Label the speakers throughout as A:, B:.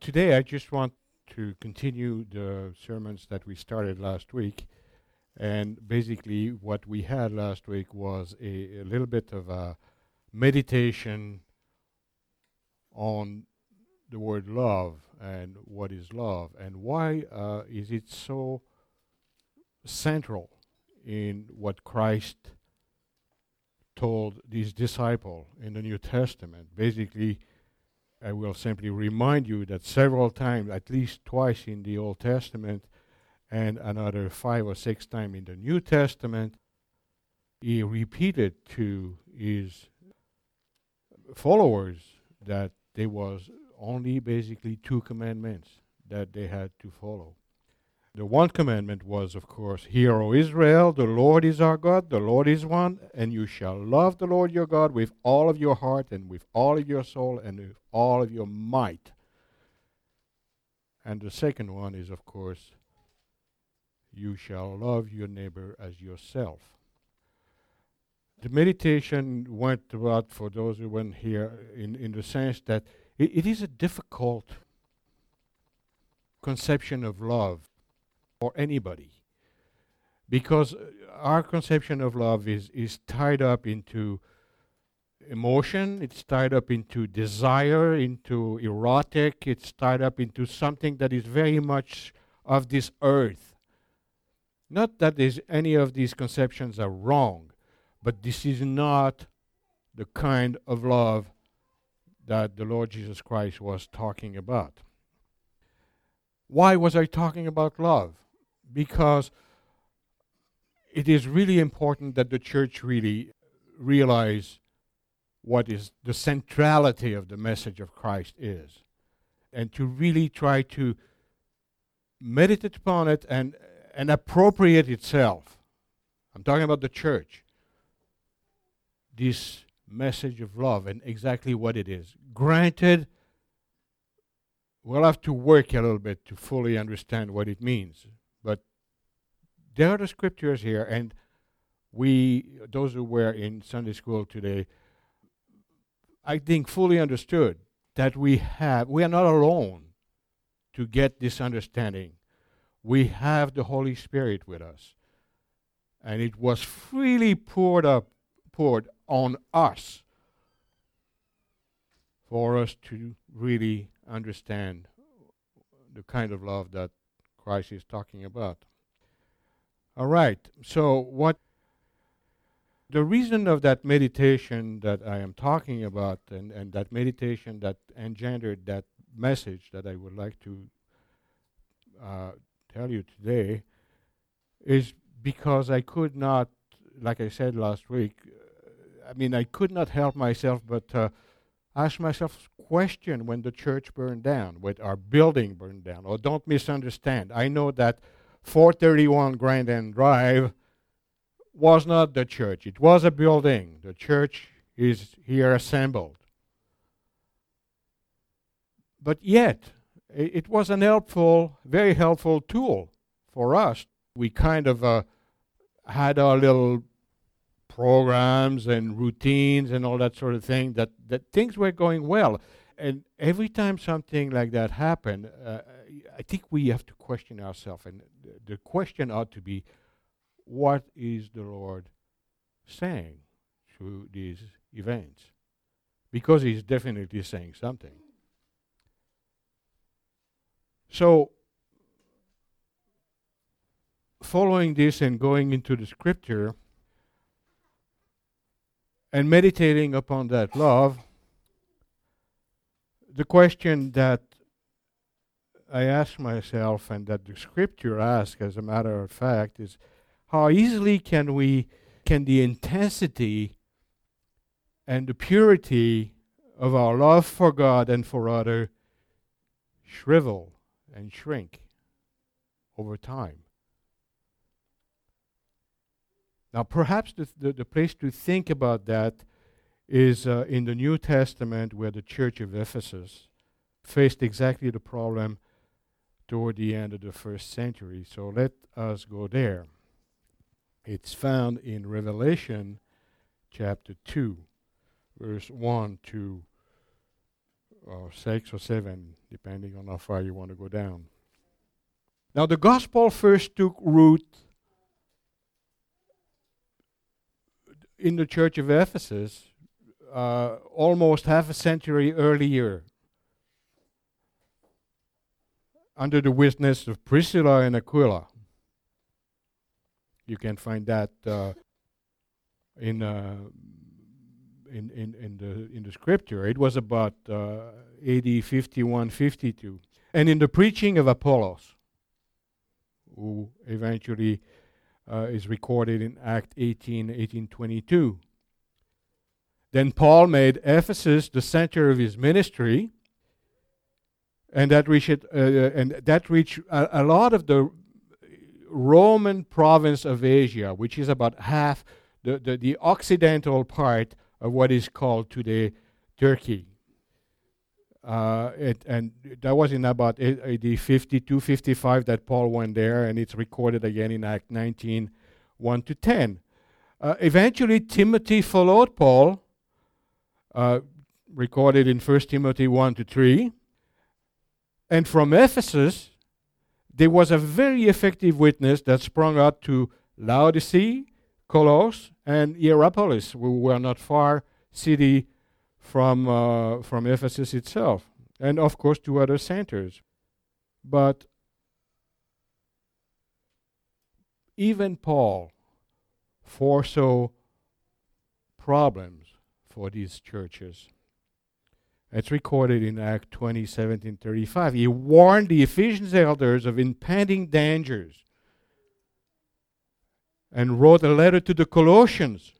A: Today I just want to continue the sermons that we started last week. And basically, what we had last week was a little bit of a meditation on the word love and what is love and why is it so central in what Christ told his disciple in the New Testament. Basically, I will simply remind you that several times, at least twice in the Old Testament and another 5 or 6 times in the New Testament, he repeated to his followers that there was only basically 2 commandments that they had to follow. The one commandment was, of course, Hear, O Israel, the Lord is our God, the Lord is one, and you shall love the Lord your God with all of your heart and with all of your soul and with all of your might. And the second one is, of course, you shall love your neighbor as yourself. The meditation went about, for those who weren't here, in the sense that it is a difficult conception of love for anybody, because our conception of love is tied up into emotion, it's tied up into desire, into erotic, it's tied up into something that is very much of this earth. Not that any of these conceptions are wrong, but this is not the kind of love that the Lord Jesus Christ was talking about. Why was I talking about love? Because it is really important that the church really realize what is the centrality of the message of Christ is, and to really try to meditate upon it and appropriate itself. I'm talking about the church. This message of love and exactly what it is. Granted, we'll have to work a little bit to fully understand what it means. But there are the scriptures here, and those who were in Sunday school today, I think fully understood that we are not alone to get this understanding. We have the Holy Spirit with us. And it was freely poured on us for us to really understand the kind of love that Christ is talking about. All right, so the reason of that meditation that I am talking about and that meditation that engendered that message that I would like to tell you today is because I could not, like I said last week, I could not help myself but ask myself a question when the church burned down, when our building burned down. Or don't misunderstand. I know that 431 Grand End Drive was not the church. It was a building. The church is here assembled. But yet, it was an very helpful tool for us. We kind of had our little programs and routines and all that sort of thing, that things were going well. And every time something like that happened, I think we have to question ourselves. And the question ought to be, what is the Lord saying through these events? Because he's definitely saying something. So, following this and going into the scripture and meditating upon that love, the question that I ask myself and that the scripture asks, as a matter of fact, is how easily can the intensity and the purity of our love for God and for others shrivel and shrink over time? Now, perhaps the place to think about that is in the New Testament, where the church of Ephesus faced exactly the problem toward the end of the 1st century. So let us go there. It's found in Revelation chapter 2, verse 1 to or 6 or 7, depending on how far you want to go down. Now, the gospel first took root in the church of Ephesus almost half a century earlier, under the witness of Priscilla and Aquila. You can find that in the scripture. It was about AD 51, 52. And in the preaching of Apollos, who eventually is recorded in Act 18:22. Then Paul made Ephesus the center of his ministry, and that reached a lot of the Roman province of Asia, which is about half the occidental part of what is called today Turkey. And that was in about AD 52, 55 that Paul went there, and it's recorded again in Act 19, 1-10. Eventually, Timothy followed Paul, recorded in 1 Timothy 1-3. And from Ephesus, there was a very effective witness that sprung out to Laodicea, Colossus, and Hierapolis, who were not far city from Ephesus itself, and of course to other centers. But even Paul foresaw problems for these churches. It's recorded in Act 20, 17, 35. He warned the Ephesian elders of impending dangers and wrote a letter to the Colossians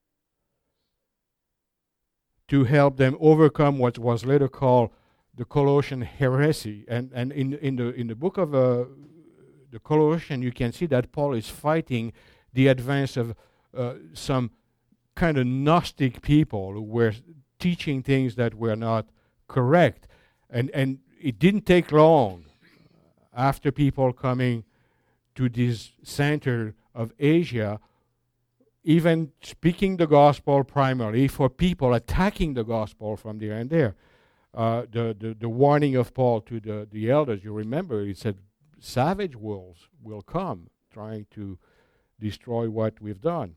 A: to help them overcome what was later called the Colossian heresy. And in the book of the Colossians, you can see that Paul is fighting the advance of some kind of Gnostic people who were teaching things that were not correct. And it didn't take long after people coming to this center of Asia, even speaking the gospel primarily, for people attacking the gospel from there and there. The warning of Paul to the elders, you remember, he said, savage wolves will come trying to destroy what we've done.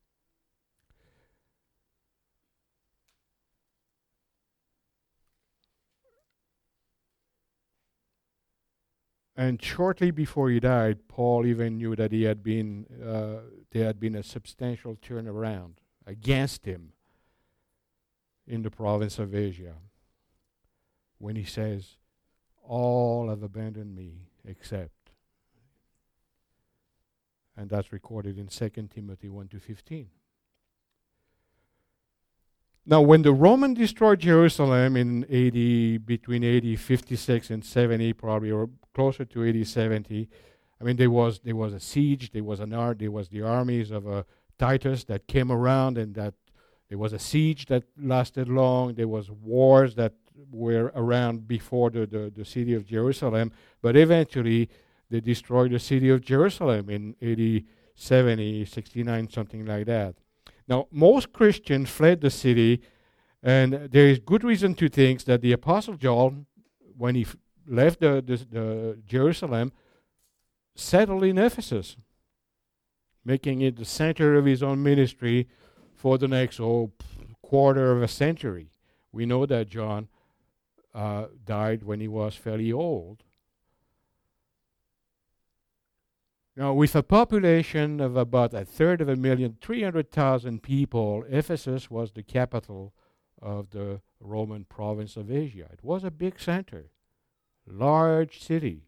A: And shortly before he died, Paul even knew that there had been a substantial turnaround against him in the province of Asia, when he says, all have abandoned me except. And that's recorded in 2 Timothy 1-15. Now, when the Romans destroyed Jerusalem in between AD 56 and 70, probably, or closer to AD 70, I mean, there was a siege. There was the armies of Titus that came around, and that there was a siege that lasted long. There was wars that were around before the city of Jerusalem, but eventually they destroyed the city of Jerusalem in AD 70, 69, something like that. Now, most Christians fled the city, and there is good reason to think that the Apostle John, when he left the Jerusalem, settled in Ephesus, making it the center of his own ministry for the next quarter of a century. We know that John died when he was fairly old. Now, with a population of about 1/3 300,000 people, Ephesus was the capital of the Roman province of Asia. It was a big center, large city.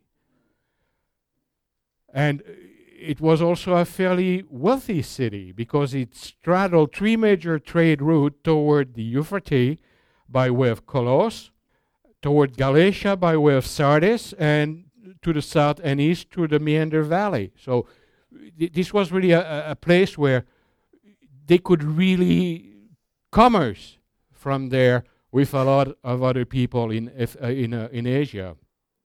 A: And it was also a fairly wealthy city because it straddled 3 major trade routes toward the Euphrates by way of Colossus, toward Galatia by way of Sardis, and to the south and east through the Meander Valley. So this was really a place where they could really commerce from there with a lot of other people in Asia.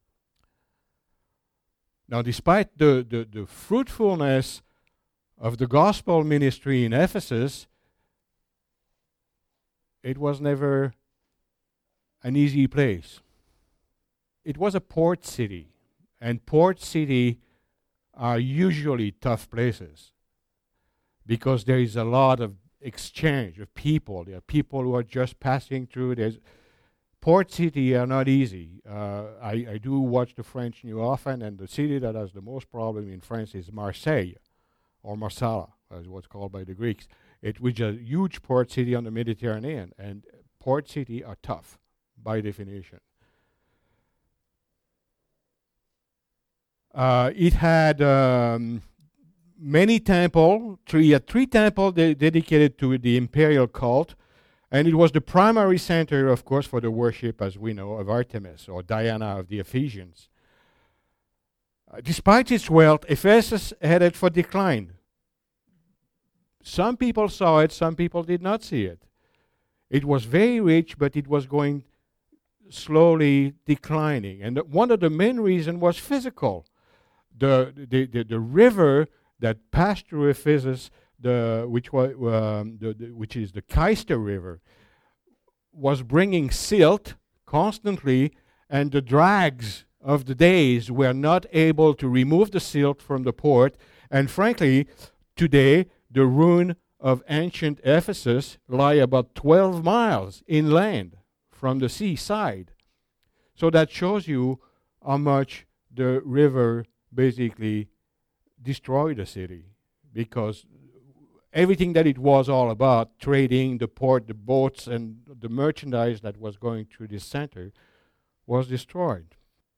A: Now, despite the fruitfulness of the gospel ministry in Ephesus, it was never an easy place. It was a port city, and port city are usually tough places because there is a lot of exchange of people. There are people who are just passing through. Port city are not easy. I do watch the French news often, and the city that has the most problem in France is Marseille, or Marsala, as what's called by the Greeks, which is a huge port city on the Mediterranean, and port city are tough by definition. It had many temples. Three temples dedicated to the imperial cult, and it was the primary center, of course, for the worship, as we know, of Artemis, or Diana of the Ephesians. Despite its wealth, Ephesus headed for decline. Some people saw it, some people did not see it. It was very rich, but it was going slowly declining. And one of the main reasons was physical. The river that passed through Ephesus, which is the Cayster River, was bringing silt constantly, and the drags of the days were not able to remove the silt from the port. And frankly, today, the ruin of ancient Ephesus lie about 12 miles inland from the seaside. So that shows you how much the river basically destroyed the city, because everything that it was all about, trading, the port, the boats, and the merchandise that was going through this center, was destroyed.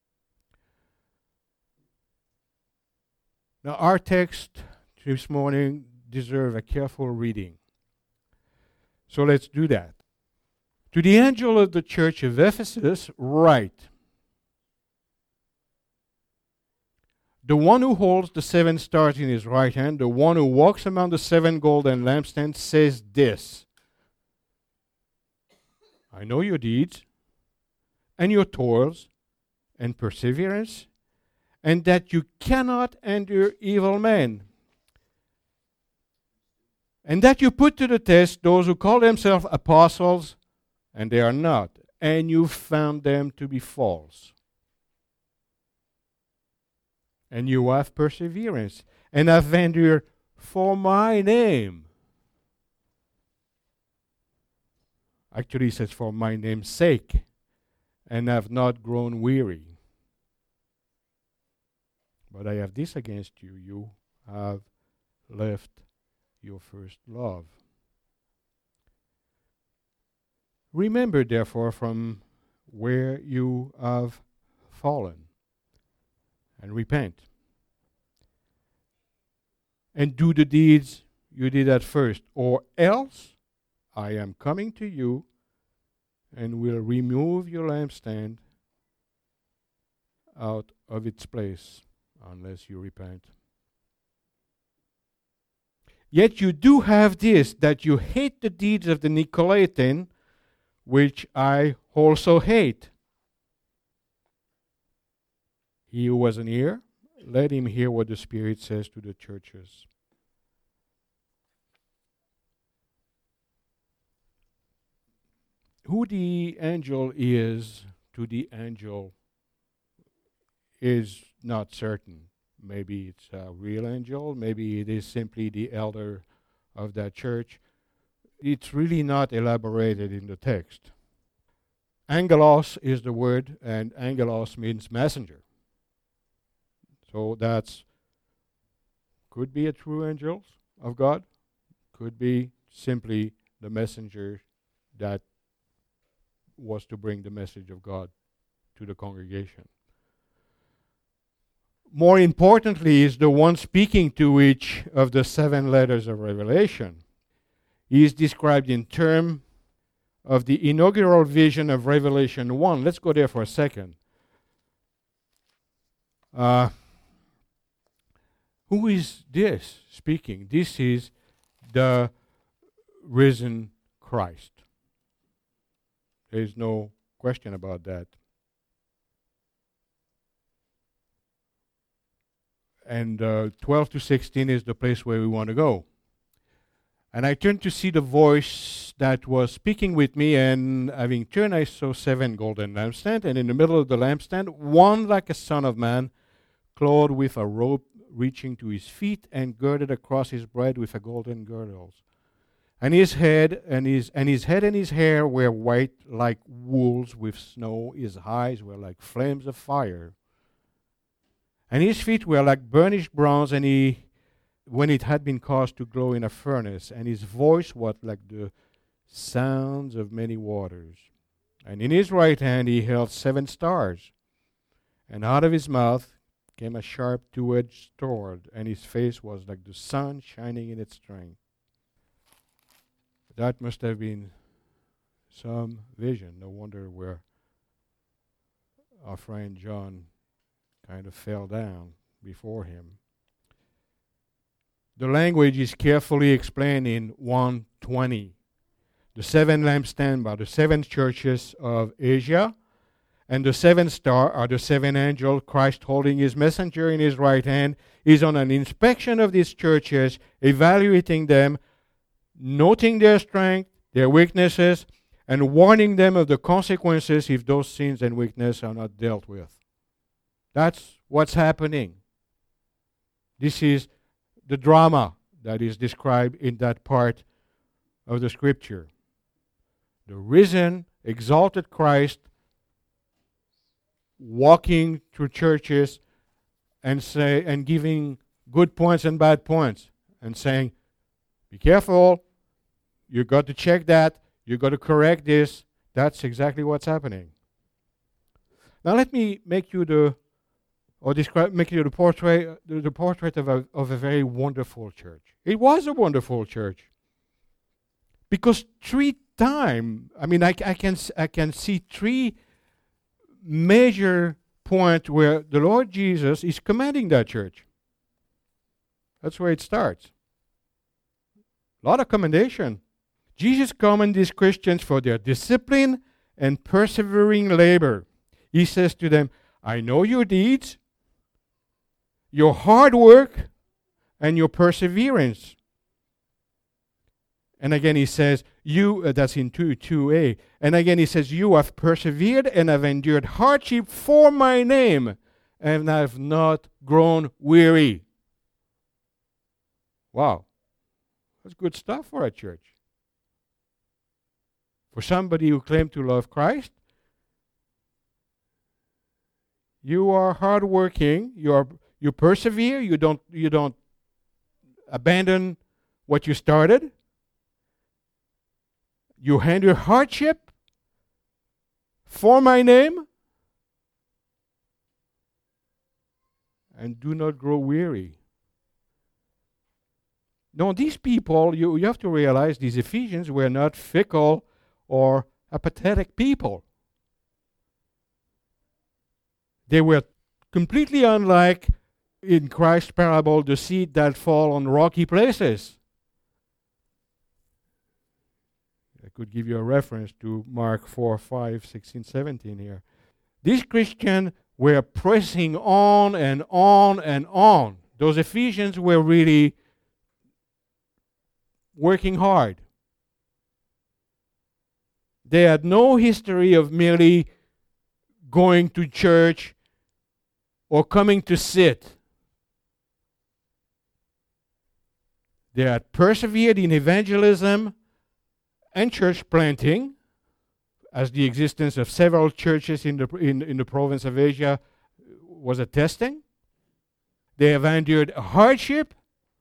A: Now, our text this morning deserves a careful reading. So let's do that. To the angel of the church of Ephesus, write, the one who holds the 7 stars in his right hand, the one who walks among the 7 golden lampstands, says this: I know your deeds, and your toils, and perseverance, and that you cannot endure evil men, and that you put to the test those who call themselves apostles, and they are not, and you found them to be false. And you have perseverance, and have endured for my name. Actually, it says for my name's sake, and have not grown weary. But I have this against you: you have left your first love. Remember, therefore, from where you have fallen, and repent, and do the deeds you did at first, or else I am coming to you and will remove your lampstand out of its place unless you repent. Yet you do have this, that you hate the deeds of the Nicolaitans, which I also hate. He who has an ear, let him hear what the Spirit says to the churches. Who the angel is to the angel is not certain. Maybe it's a real angel, maybe it is simply the elder of that church. It's really not elaborated in the text. Angelos is the word, and angelos means messenger. So that's could be a true angel of God, could be simply the messenger that was to bring the message of God to the congregation. More importantly, is the one speaking to each of the 7 letters of Revelation. He is described in terms of the inaugural vision of Revelation 1. Let's go there for a second. Who is this speaking? This is the risen Christ. There is no question about that. And 12 to 16 is the place where we want to go. And I turned to see the voice that was speaking with me, and having turned, I saw 7 golden lampstands, and in the middle of the lampstand, one like a son of man, clothed with a robe reaching to his feet, and girded across his breast with a golden girdle. And his head and his hair were white like wools with snow. His eyes were like flames of fire. And his feet were like burnished bronze, and when it had been caused to glow in a furnace, and his voice was like the sounds of many waters. And in his right hand he held 7 stars. And out of his mouth came a sharp 2-edged sword, and his face was like the sun shining in its strength. That must have been some vision. No wonder where our friend John kind of fell down before him. The language is carefully explained in 1:20. The 7 lampstands are the 7 churches of Asia, and the 7 stars are the 7 angels. Christ, holding his messenger in his right hand, is on an inspection of these churches, evaluating them, noting their strength, their weaknesses, and warning them of the consequences if those sins and weaknesses are not dealt with. That's what's happening. This is the drama that is described in that part of the scripture. The risen, exalted Christ walking through churches and giving good points and bad points and saying, be careful, you got to check that, you got to correct this. That's exactly what's happening. Now let me make you the portrait of a very wonderful church. It was a wonderful church. Because 3 times, I can see 3 major points where the Lord Jesus is commanding that church. That's where it starts. A lot of commendation. Jesus commends these Christians for their discipline and persevering labor. He says to them, I know your deeds, your hard work, and your perseverance. And again he says, that's in 2a. And again he says, you have persevered and have endured hardship for my name, and have not grown weary. Wow. That's good stuff for a church. For somebody who claimed to love Christ, you are hardworking, you persevere, you don't abandon what you started. You endure hardship for my name, and do not grow weary. No, these people, you have to realize these Ephesians were not fickle or apathetic people. They were completely unlike, in Christ's parable, the seed that fall on rocky places. I could give you a reference to Mark 4, 5, 16, 17 here. These Christians were pressing on and on and on. Those Ephesians were really working hard. They had no history of merely going to church or coming to sit. They had persevered in evangelism and church planting, as the existence of several churches in the province of Asia was attesting. They have endured hardship,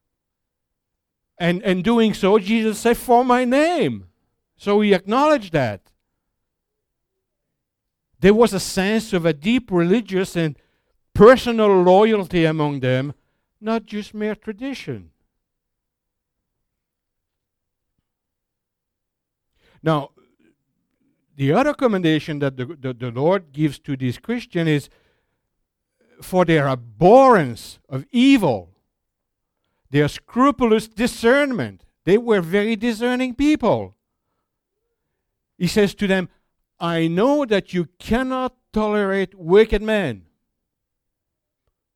A: and doing so, Jesus said, for my name. So he acknowledged that. There was a sense of a deep religious and personal loyalty among them, not just mere tradition. Now, the other commendation that the Lord gives to these Christians is for their abhorrence of evil, their scrupulous discernment. They were very discerning people. He says to them, I know that you cannot tolerate wicked men,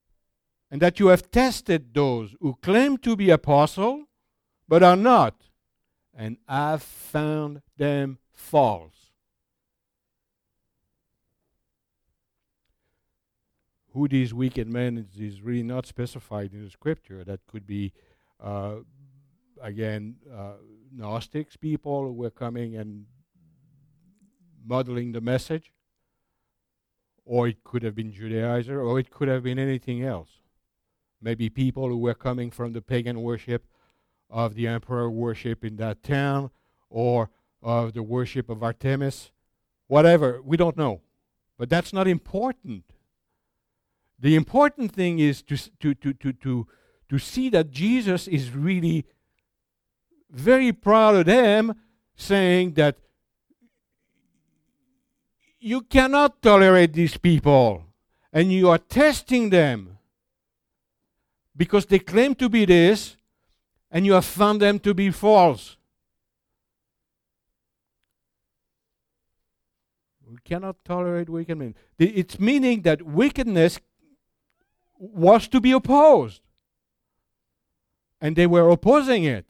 A: and that you have tested those who claim to be apostles, but are not, and have found them false. Who these wicked men is really not specified in the scripture. That could be, Gnostics, people who were coming and muddling the message. Or it could have been Judaizer, or it could have been anything else. Maybe people who were coming from the pagan worship of the emperor worship in that town, or of the worship of Artemis. Whatever, we don't know. But that's not important. The important thing is to see that Jesus is really very proud of them, saying that you cannot tolerate these people, and you are testing them because they claim to be this, and you have found them to be false. We cannot tolerate wicked men. It's meaning that wickedness was to be opposed, and they were opposing it.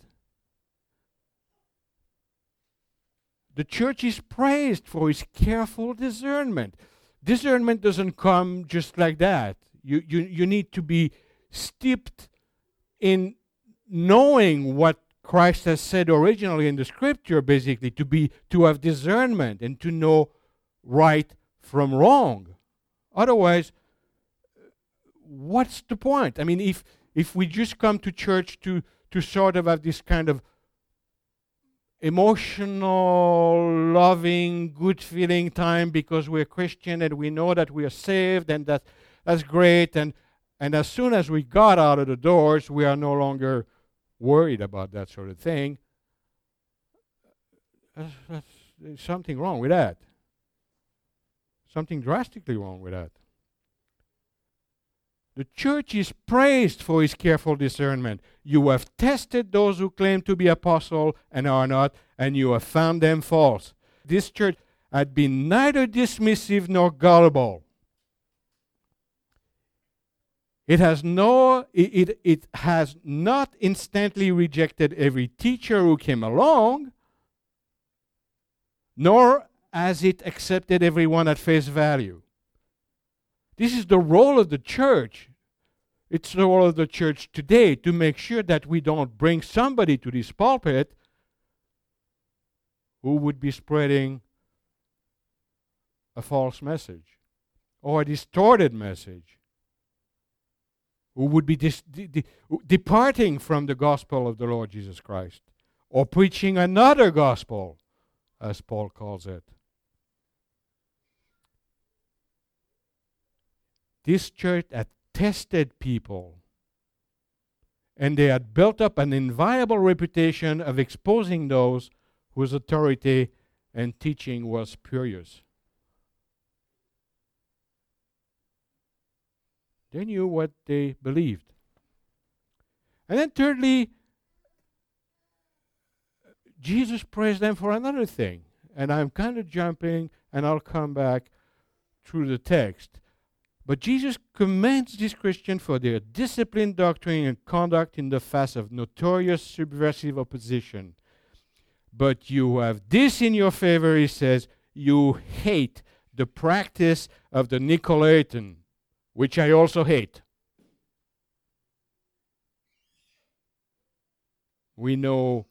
A: The church is praised for its careful discernment. Discernment doesn't come just like that. You need to be steeped in knowing what Christ has said originally in the scripture, basically, to have discernment and to know right from wrong. Otherwise, what's the point? I mean, if we just come to church to sort of have this kind of emotional, loving, good-feeling time because we're Christian and we know that we are saved, and that's great. And as soon as we got out of the doors, we are no longer worried about that sort of thing. There's something wrong with that. Something drastically wrong with that. The church is praised for its careful discernment. You have tested those who claim to be apostles and are not, and you have found them false. This church had been neither dismissive nor gullible. It has not instantly rejected every teacher who came along, nor has it accepted everyone at face value. This is the role of the church. It's the role of the church today to make sure that we don't bring somebody to this pulpit who would be spreading a false message or a distorted message, who would be departing from the gospel of the Lord Jesus Christ, or preaching another gospel, as Paul calls it. This church had tested people, and they had built up an inviolable reputation of exposing those whose authority and teaching was spurious. They knew what they believed. And then thirdly, Jesus praised them for another thing. And I'm kind of jumping, and I'll come back through the text. But Jesus commends these Christians for their disciplined doctrine and conduct in the face of notorious subversive opposition. But you have this in your favor, he says, you hate the practice of the Nicolaitans, which I also hate. We know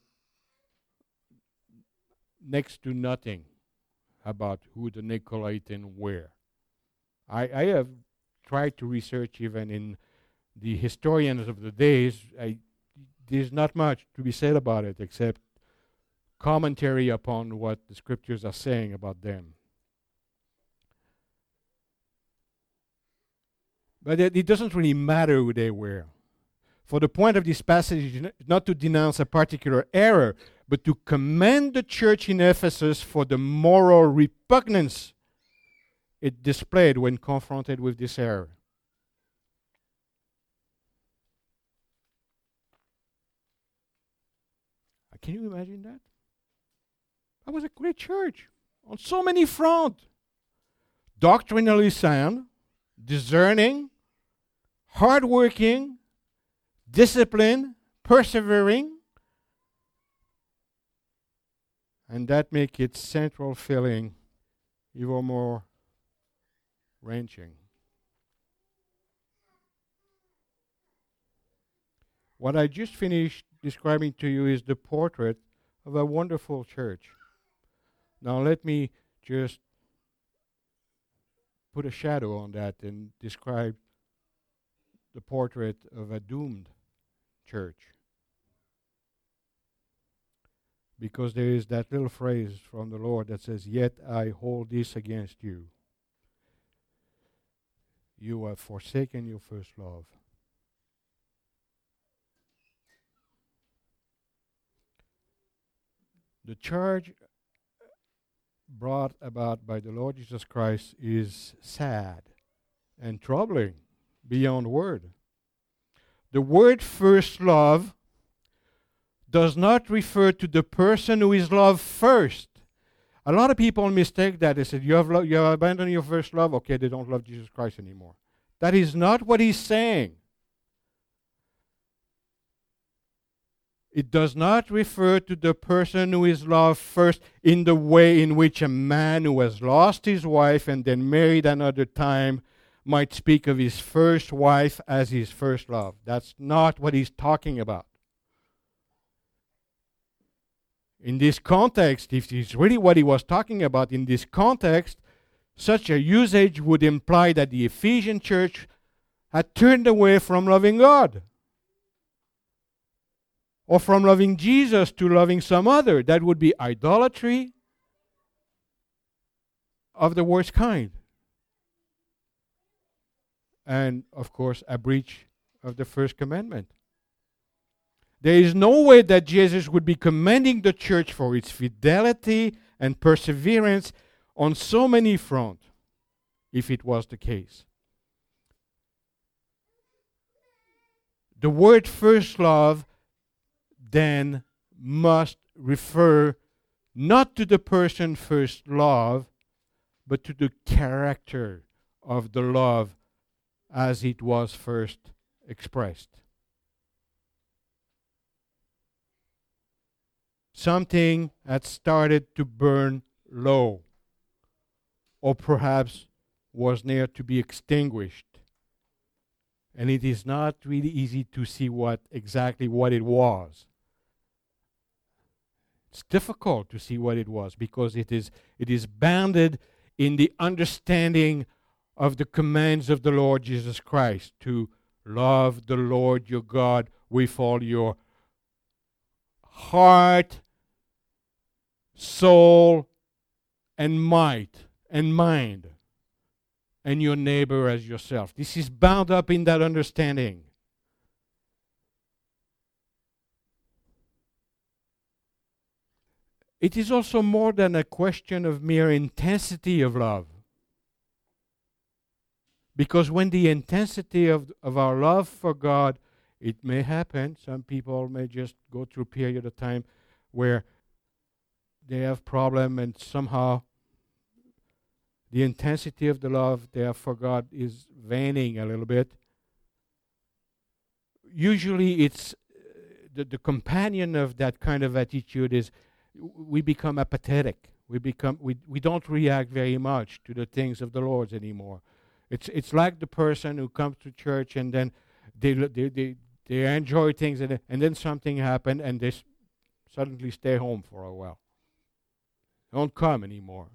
A: next to nothing about who the Nicolaitans were. I have tried to research even in the historians of the days. There's not much to be said about it except commentary upon what the scriptures are saying about them. But it doesn't really matter who they were. For the point of this passage is not to denounce a particular error, but to commend the church in Ephesus for the moral repugnance it displayed when confronted with this error. Can you imagine that? That was a great church on so many fronts. Doctrinally sound, discerning, hardworking, disciplined, persevering. And that makes its central feeling even more wrenching. What I just finished describing to you is the portrait of a wonderful church. Now let me just put a shadow on that and describe the portrait of a doomed church. Because there is that little phrase from the Lord that says, "Yet I hold this against you. You have forsaken your first love." The charge brought about by the Lord Jesus Christ is sad and troubling beyond word. The word first love does not refer to the person who is loved first. A lot of people mistake that. They said, you have abandoned your first love. Okay, they don't love Jesus Christ anymore. That is not what he's saying. It does not refer to the person who is loved first in the way in which a man who has lost his wife and then married another time might speak of his first wife as his first love. That's not what he's talking about. In this context, if it's really what he was talking about in this context, such a usage would imply that the Ephesian church had turned away from loving God, or from loving Jesus to loving some other. That would be idolatry of the worst kind. And, of course, a breach of the first commandment. There is no way that Jesus would be commending the church for its fidelity and perseverance on so many fronts, if it was the case. The word first love then must refer not to the person first love, but to the character of the love as it was first expressed. Something had started to burn low, or perhaps was near to be extinguished. And it is not really easy to see exactly what it was. It's difficult to see what it was because it is bounded in the understanding of the commands of the Lord Jesus Christ to love the Lord your God with all your heart, soul, and might and mind, and your neighbor as yourself. This is bound up in that understanding. It is also more than a question of mere intensity of love. Because when the intensity of our love for God, it may happen, some people may just go through a period of time where they have problem and somehow the intensity of the love they have for God is waning a little bit. Usually it's the companion of that kind of attitude is we become apathetic. We don't react very much to the things of the Lord anymore. It's like the person who comes to church and then they enjoy things and then something happened and they suddenly stay home for a while. Don't come anymore.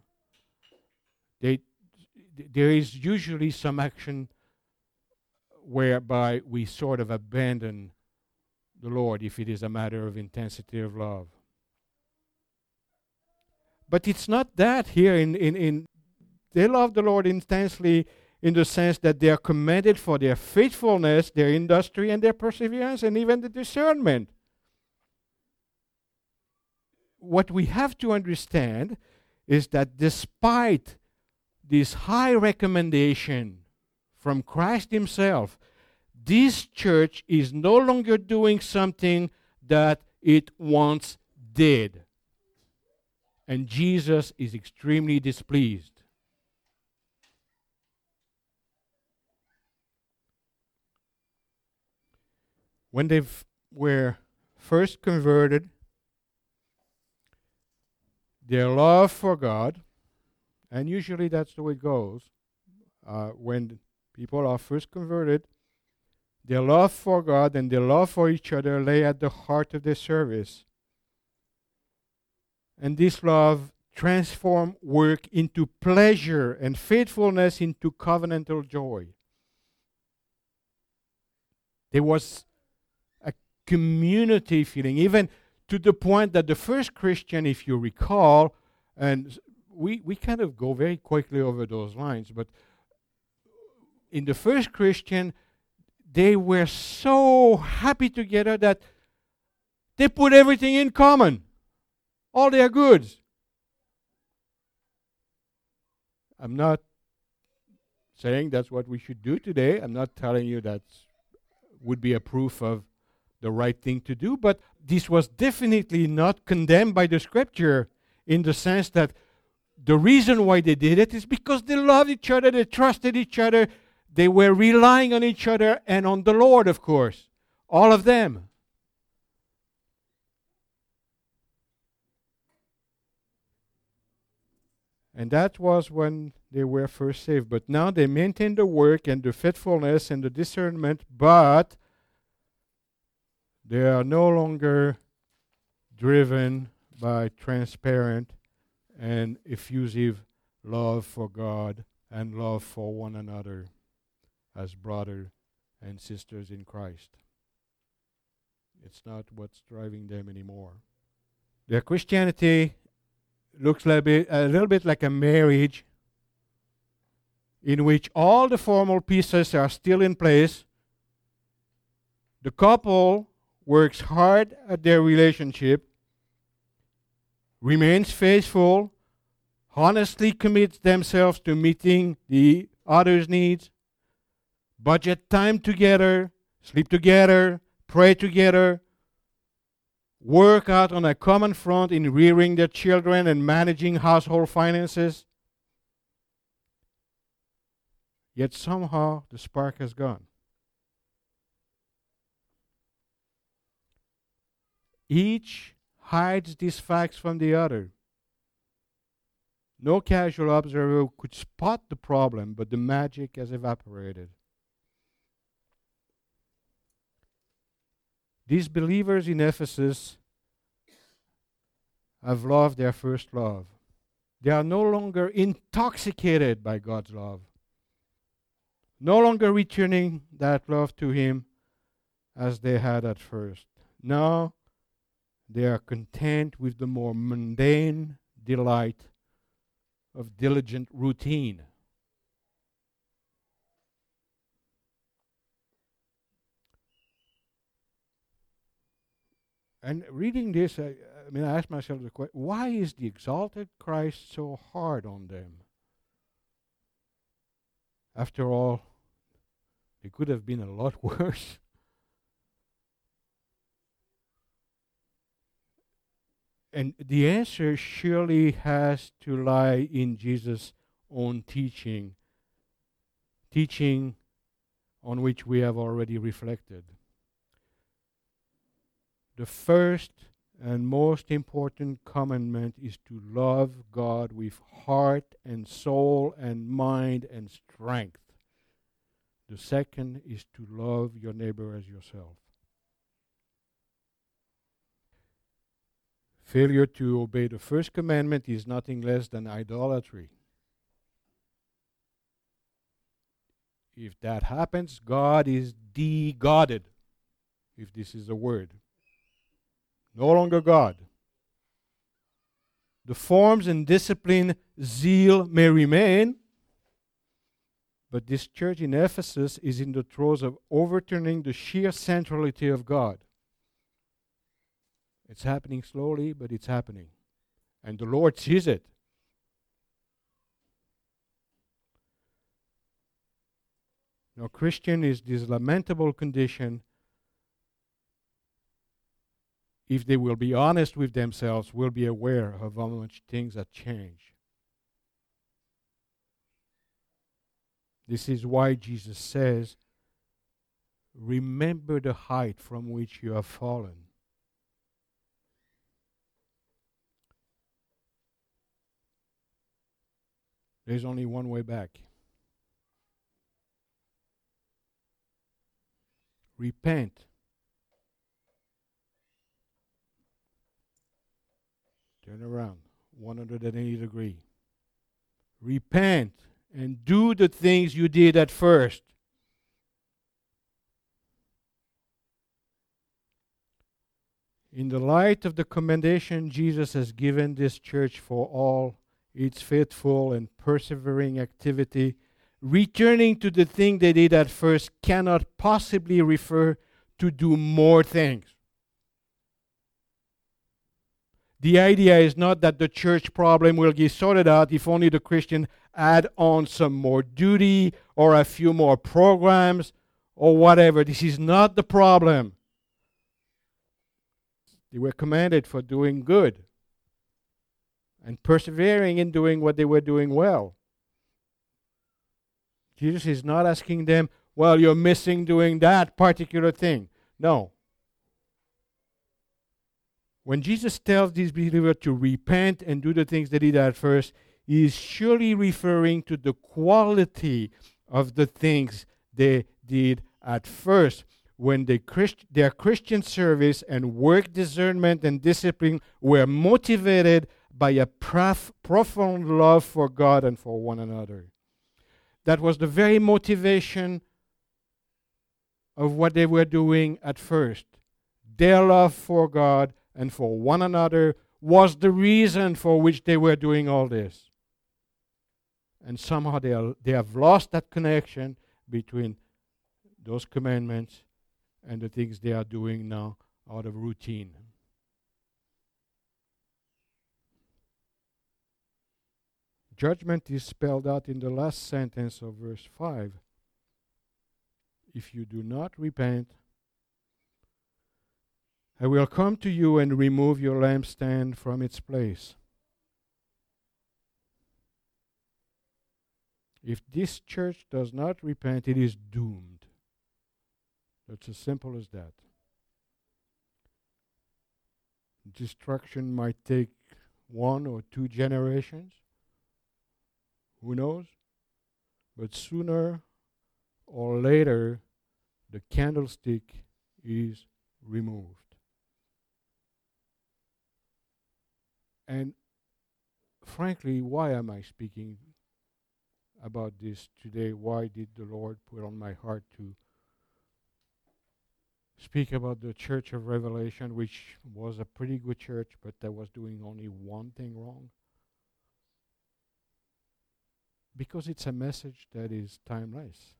A: There is usually some action whereby we sort of abandon the Lord if it is a matter of intensity of love. But it's not that here. They love the Lord intensely in the sense that they are commended for their faithfulness, their industry, and their perseverance, and even the discernment. What we have to understand is that despite this high recommendation from Christ himself, this church is no longer doing something that it once did. And Jesus is extremely displeased. When they were first converted, their love for God, and usually that's the way it goes. When people are first converted, their love for God and their love for each other lay at the heart of their service. And this love transformed work into pleasure and faithfulness into covenantal joy. There was a community feeling, even to the point that the first Christian, if you recall, and we kind of go very quickly over those lines, but in the first Christian, they were so happy together that they put everything in common, all their goods. I'm not saying that's what we should do today. I'm not telling you that would be a proof of the right thing to do, but this was definitely not condemned by the Scripture, in the sense that the reason why they did it is because they loved each other, they trusted each other, they were relying on each other and on the Lord, of course. All of them. And that was when they were first saved. But now they maintain the work and the faithfulness and the discernment, but they are no longer driven by transparent and effusive love for God and love for one another as brothers and sisters in Christ. It's not what's driving them anymore. Their Christianity looks a little bit like a marriage in which all the formal pieces are still in place. The couple works hard at their relationship, remains faithful, honestly commits themselves to meeting the other's needs, budget time together, sleep together, pray together, work out on a common front in rearing their children and managing household finances. Yet somehow the spark has gone. Each hides these facts from the other. No casual observer could spot the problem, but the magic has evaporated. These believers in Ephesus have loved their first love. They are no longer intoxicated by God's love, no longer returning that love to Him as they had at first. Now they are content with the more mundane delight of diligent routine. And reading this, I ask myself the question, why is the exalted Christ so hard on them? After all, it could have been a lot worse. And the answer surely has to lie in Jesus' own teaching on which we have already reflected. The first and most important commandment is to love God with heart and soul and mind and strength. The second is to love your neighbor as yourself. Failure to obey the first commandment is nothing less than idolatry. If that happens, God is de-godded, if this is a word. No longer God. The forms and discipline zeal may remain, but this church in Ephesus is in the throes of overturning the sheer centrality of God. It's happening slowly, but it's happening. And the Lord sees it. Now, Christian is this lamentable condition, if they will be honest with themselves, will be aware of how much things have changed. This is why Jesus says, remember the height from which you have fallen. There's only one way back. Repent. Turn around, 180 degrees. Repent and do the things you did at first. In the light of the commendation Jesus has given this church for all its faithful and persevering activity, returning to the thing they did at first cannot possibly refer to do more things. The idea is not that the church problem will get sorted out if only the Christian add on some more duty or a few more programs or whatever. This is not the problem. They were commanded for doing good and persevering in doing what they were doing well. Jesus is not asking them, well, you're missing doing that particular thing. No. When Jesus tells these believers to repent and do the things they did at first, he is surely referring to the quality of the things they did at first. When their Christian service and work discernment and discipline were motivated by a profound love for God and for one another. That was the very motivation of what they were doing at first. Their love for God and for one another was the reason for which they were doing all this. And somehow they have lost that connection between those commandments and the things they are doing now out of routine. Judgment is spelled out in the last sentence of verse 5. If you do not repent, I will come to you and remove your lampstand from its place. If this church does not repent, it is doomed. It's as simple as that. Destruction might take 1 or 2 generations. Who knows? But sooner or later, the candlestick is removed. And frankly, why am I speaking about this today? Why did the Lord put on my heart to speak about the Church of Revelation, which was a pretty good church, but that was doing only one thing wrong? Because it's a message that is timeless.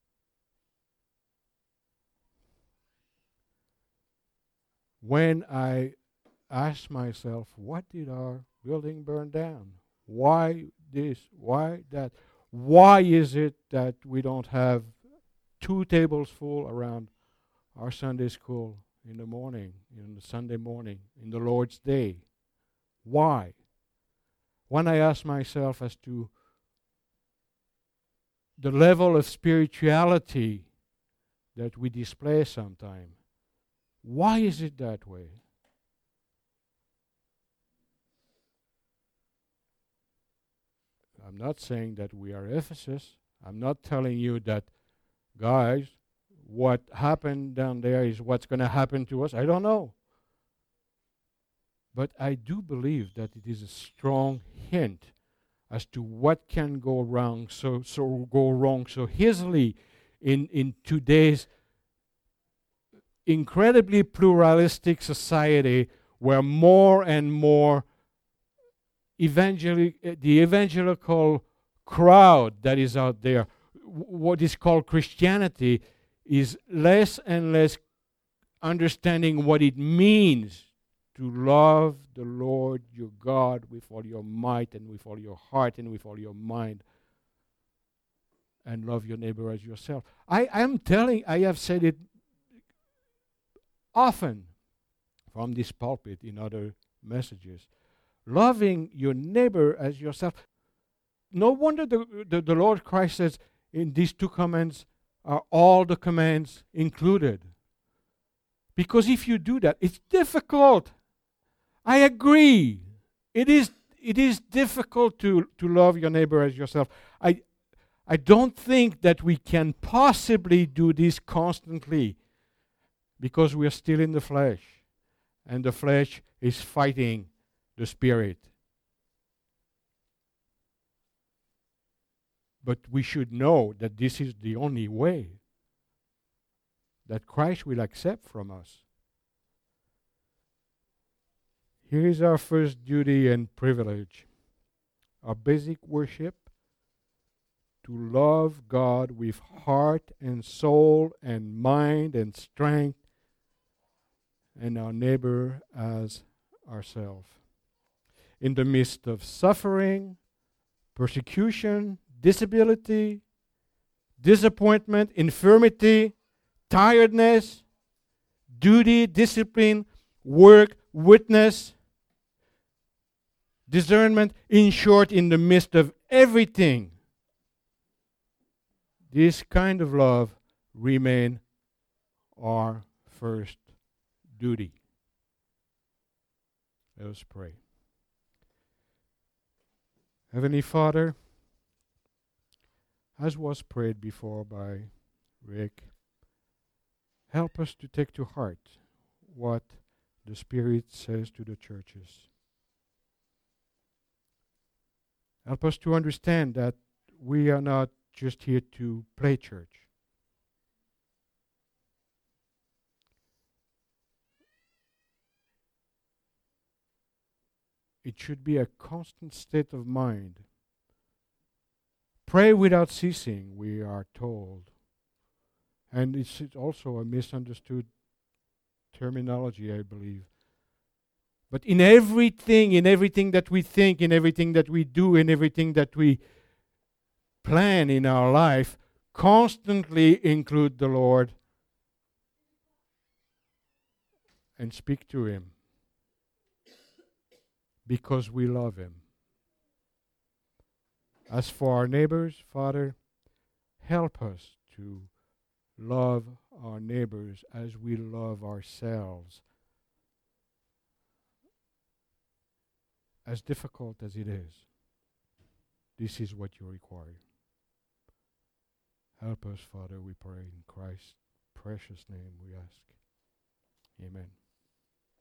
A: When I ask myself, what did our building burn down? Why this? Why that? Why is it that we don't have 2 tables full around our Sunday school in the morning, in the Sunday morning, in the Lord's Day? Why? When I ask myself as to the level of spirituality that we display sometimes, why is it that way? I'm not saying that we are Ephesus. I'm not telling you that, guys, what happened down there is what's going to happen to us. I don't know. But I do believe that it is a strong hint as to what can go wrong so easily in today's incredibly pluralistic society, where more and more the evangelical crowd that is out there, what is called Christianity, is less and less understanding what it means to love the Lord your God with all your might and with all your heart and with all your mind, and love your neighbor as yourself. I have said it often from this pulpit in other messages. Loving your neighbor as yourself. No wonder the Lord Christ says in these 2 commands are all the commands included. Because if you do that, it's difficult. I agree. It it is difficult to love your neighbor as yourself. I don't think that we can possibly do this constantly because we are still in the flesh, and the flesh is fighting the spirit. But we should know that this is the only way that Christ will accept from us. Here is our first duty and privilege. Our basic worship: to love God with heart and soul and mind and strength, and our neighbor as ourselves. In the midst of suffering, persecution, disability, disappointment, infirmity, tiredness, duty, discipline, work, witness, discernment, in short, in the midst of everything, this kind of love remain our first duty. Let us pray. Heavenly Father, as was prayed before by Rick, help us to take to heart what the Spirit says to the churches. Help us to understand that we are not just here to play church. It should be a constant state of mind. Pray without ceasing, we are told. And it's also a misunderstood terminology, I believe. But in everything that we think, in everything that we do, in everything that we plan in our life, constantly include the Lord and speak to Him, because we love Him. As for our neighbors, Father, help us to love our neighbors as we love ourselves, as difficult as it is. This is what you require. Help us, Father, we pray in Christ's precious name we ask. Amen.